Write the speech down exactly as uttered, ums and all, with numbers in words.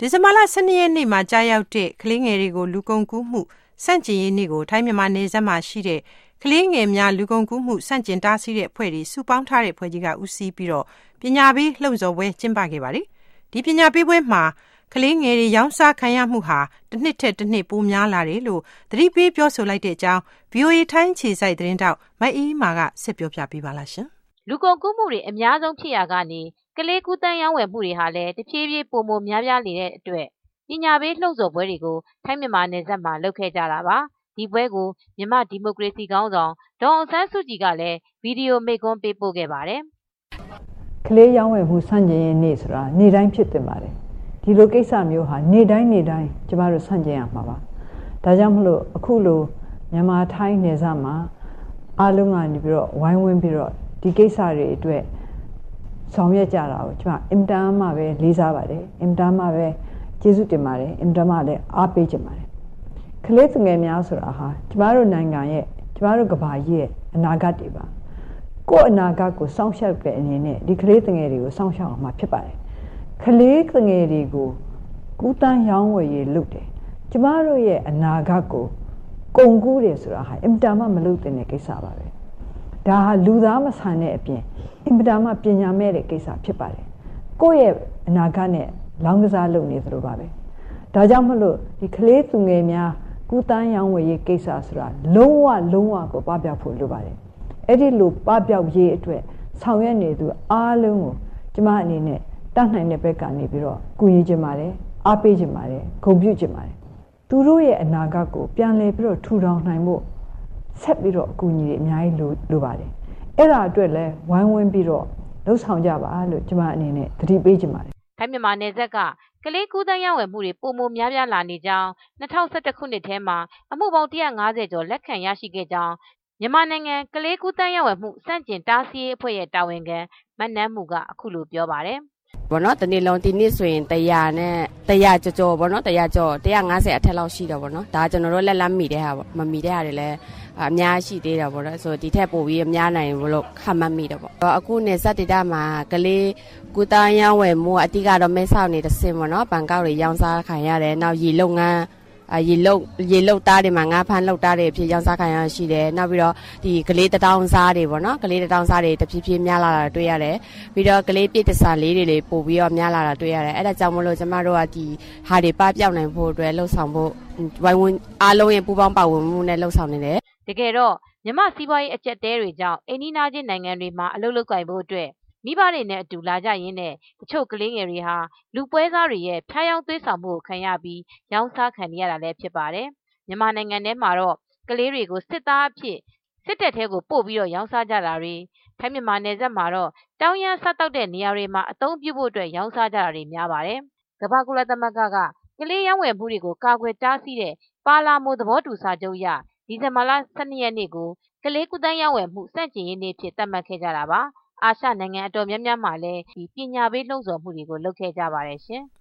ဒီဇင်ဘာလဆယ်နှစ်ရက်နေ့မှာကြာရောက်တဲ့ကလေးငယ်တွေကိုလူကုန်ကူးမှုစန့်ကျင်ရေးနေ့ကိုထိုင်းမြန်မာနယ်စပ်မှာရှိတဲ့ကလေးငယ်များလူကုန်ကူးမှုစန့်ကျင်တားဆီးတဲ့အဖွဲ့တွေစုပေါင်းထားတဲ့အဖွဲ့ကြီးကဦးစီးပြီးတော့ပညာပေးလှုံ့ဆော်ပွဲကျင်းပခဲ့ပါတယ်။ဒီပညာပေးပွဲမှာကလေးငယ်တွေရောင်းစားခံရမှုဟာတစ်နှစ်ထက်တစ်နှစ်ပိုများလာတယ်လို့သတိပေးပြောဆိုလိုက်တဲ့အကြောင်း ဗွီအိုအေ ထိုင်းခြေစိုက်သတင်းတောက်မအေးမာကဆက်ပြောပြပေးပါလားရှင်။လူကုန်ကူးမှုတွေအများဆုံးဖြစ်ရာကနေကလေးကူးတန်းရောင်းဝယ်မှုတွေဟာလည်းတဖြည်းဖြည်းပိုမိုများပြားနေတဲ့အတွက်ပညာပေးလှုံ့ဆော်ပွဲတွေကိုထိုင်းမြန်မာနယ်စပ်မှာလုပ်ခဲ့ကြတာပါ။ဒီပွဲကိုမြန်မာဒီမိုကရေစီခေါင်းဆောင်ဒေါ်အောင်ဆန်းစုကြည်ကလည်းဗီဒီယိုမိန့်ခွန်းပေးပို့ခဲ့ပါတယ်။ကလေးရောင်းဝယ်မှုစန့်ကျင်ရေးနေ့ဆိုတာနေ့တိုင်းဖြစ်တင်ပါတယ်။ဒီလိုကိစ္စမျိုးဟာနေ့တိုင်းနေ့တိုင်းကျမတို့ဆန့်ကျင်ရမှာပါ။ဒါကြောင့်မလို့အခုလိုမြန်မာထိုင်းနယ်စပ်မှာအားလုံးကနေပြီးတော့ဝိုင်းဝန်းပြီးတော့ဒီကိစ္စတွေအတွက်ဆောင်ရွက်ကြတာကိုကျမအင်တာမှပဲလေးစားပါတယ်။အင်တာမှပဲကျေးဇူးတင်ပါတယ်အင်တာမှလည်းအားပေးချင်ပါတယ်။ကလေးငယ်များဆိုတာဟာကျမတို့နိုင်ငံရဲ့ကျမတို့ကမ္ဘာကြီးရဲ့အနာဂတ်တွေပါ။ကိုယ့်အနာဂတ်ကိုစောင့်ရှောက်တဲ့အနေနဲ့ဒီကလေးငယ်တွေကိုစောင့်ရှောက်အောင်မှာဖြစ်ပါတယ်။ကလေးငယ်တွေကိုကူးတန်းရောင်းဝယ်ရေးလုပ်တယ်။ကျမတို့ရဲ့အနာဂတ်ကိုကုန်ကူးတယ်ဆိုတာဟာအင်တာမှမလုပ်တဲ့ကိစ္စပါပဲ။ဒါဟာလူသားမဆန်တဲ့အပြင်အင်တာမှပညာမဲ့တဲ့ကိစ္စဖြစ်ပါတယ်။ကိုယ့်ရဲ့အနာဂတ်နဲ့လောင်းကစားလုပ်နေသလိုပါပဲ။ဒါကြောင့်မလို့ဒီကလေးသူငယ်များကူးတန်းရောင်းဝယ်ရေးကိစ္စဆိုတာလုံးဝလုံးဝကိုပပျောက်ဖို့လိုပါတယ်။အဲ့ဒီလိုပပျောက်ရေးအတွက်ဆောင်ရွက်နေသူအားလုံးကိုကျမအနေနဲ့တတ်နိုင်တဲ့ဘက်ကနေပြီးတော့ကူညီချင်ပါတယ်။အားပေးချင်ပါတယ်။ဂုဏ်ပြုချင်ပါတယ်။သူတို့ရဲ့အနာဂတ်ကိုပြန်လည်ပြီးတော့ထူထောင်နိုင်ဖို့ဆက်ပြီးတော့အကူအညီတွေအများကြီးလိုလိုပါတယ်။အဲ့ဒါအတွက်လည်းဝိုင်းဝန်းပြီးတော့လှုပ်ဆောင်ကြပါလို့ကျမအနေနဲ့သတိပေးချင်ပါတယ်ထိုင်းမြန်မာနယ်စပ်ကကလေးကူးတန်းရောင်းဝယ်မှုတွေပုံမများပြားလာနေကြောင်း၂၀၁၁ခုနှစ်ထဲမှာအမှုပေါင်း၁၅၀ကျော်လက်ခံရရှိခဲ့ကြောင်းမြန်မာနိုင်ငံကလေးကူးတန်းရောင်းဝယ်မှုစန့်ကျင်တားဆီးရေးအဖွဲ့ရဲ့တာဝန်ခံမနန်းမှုကအခုလိုပြောပါတယ်ဘောနော်တနေ့လုံးဒီနေ့ဆိုရင်တရားနဲ့တရားကြော်ကြော်ဘောနော်တရားကြော်၁၅၀အထက်လောက်ရှိတော့ဘောနော်ဒါကျွန်တော်တို့လက်လက်မိတဲ့ဟာပေါ့မမိတဲ့ဟာတွေလည်းအများရှိသေးတယ်ပေါ့နော်ဆိုဒီထက်ပိုပြီးအများနိုင်ဘူးလို့ခန့်မှန်းမိတယ်ပေါ့အခုနေစက်ဒေတာမှာကလေးကူတန်းရောင်းဝယ်မှုအတိကတော့မဲဆောက်နေတဲ့စင်ပေါ့နော်ဘန်ကောက်တွေရောင်းစားခံရတယ်နောက်ရေလုပ်ငန်းရေလုတ်ရေလုတ်သားတွေမှာငါးဖမ်းလုတ်သားတွေဖြစ်ရောင်းစားခံရရှိတယ်နောက်ပြီးတော့ဒီကလေးတထောင်စားတွေပေါ့နော်ကလေးတထောင်စားတွေတဖြည်းဖြည်းများလာတာတွေ့ရတယ်ပြီးတော့ကလေးပြည့်တစားလေးတွေလေးပို့ပြီးတော့များလာတာတွေ့ရတယ်အဲ့ဒါကြောင့်မလို့ကျမတို့ကဒီဟာတွေပပြောက်နိုင်ဖို့အတွက်လှုပ်ဆောင်ဖို့ဝိုင်းဝန်းအားလုံးရဲ့ပူးပေါင်းပါဝင်မှုနဲ့လှုပ်ဆောင်နေတယ်တကယ်တော့မြမစီးပွားရေးအကျက်တဲတွေကြောင့်အိန္ဒိနာချင်းနိုင်ငံတွေမှာအလုပ်လုပ်ကိုင်ဖို့အတွက်မိဘတွေနဲ့အတူလာကြရင်းနဲ့တချို့ကလေးငယ်တွေဟာလူပွဲစားတွေရဲ့ဖျားယောင်းသွေးဆောင်မှုကိုခံရပြီးရောင်းစားခံရတာလည်းဖြစ်ပါတယ်။မြန်မာနိုင်ငံထဲမှာတော့ကလေးတွေကိုစစ်သားအဖြစ်စစ်တပ်ထဲကိုပို့ပြီးတော့ရောင်းစားကြတာတွေထိုင်းမြန်မာနယ်စပ်မှာတော့တောင်းရမ်းစားတောက်တဲ့နေရာတွေမှာအသုံးပြုဖို့အတွက်ရောင်းစားကြတာတွေများပါတယ်။ကမ္ဘာကုလသမဂ္ဂကကလေးရောင်းဝယ်မှုတွေကိုကာကွယ်တားဆီးတဲ့ပါလာမိုသဘောတူစာချုပ်အရဒီဇင်ဘာလ၁၂ရက်နေ့ကိုကလေးကူးတန်းရောင်းဝယ်မှုစန့်ကျင်ရေးနေ့ဖြစ်သတ်မှတ်ခဲ့ကြတာပါ။အာရှနိုင်ငံအတော်များများမှာလည်းဒီပညာပေးလှုံ့ဆော်မှုတွေကိုလုပ်ခဲ့ကြပါတယ်ရှင်။